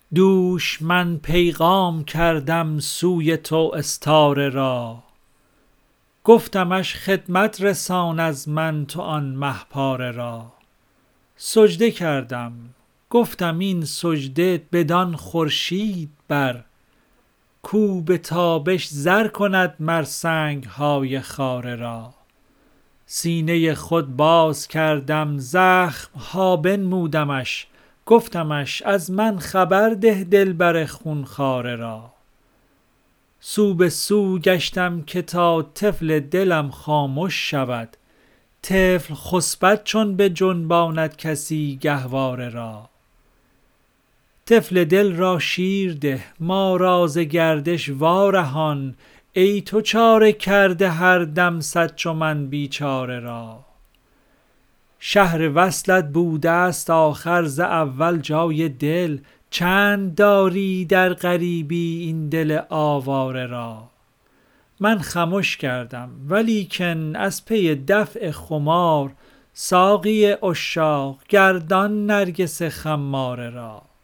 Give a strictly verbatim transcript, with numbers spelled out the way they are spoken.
دوش من پیغام کردم سوی تو استاره را، گفتمش خدمت رسان از من تو آن مه پاره را. سجده کردم گفتم این سجده بدان خورشید بر، کو به تابش زر کند مر سنگ های خاره را. سینه خود باز کردم زخم ها بنمودمش، گفتمش از من خبر ده دلبر خون خواره را. سو به سو گشتم که تا طفل دلم خامش شود، طفل خسبد چون بجنباند کسی گهواره را. طفل دل را شیر ده ما را ز گردش وارهان، ای تو چاره کرده هر دم صد چو من بیچاره را. شهر وصلت بوده است آخر ز اول جای دل، چند داری در غریبی این دل آواره را. من خمش کردم ولیکن از پی دفع خمار، ساقی عشاق گردان نرگس خماره را.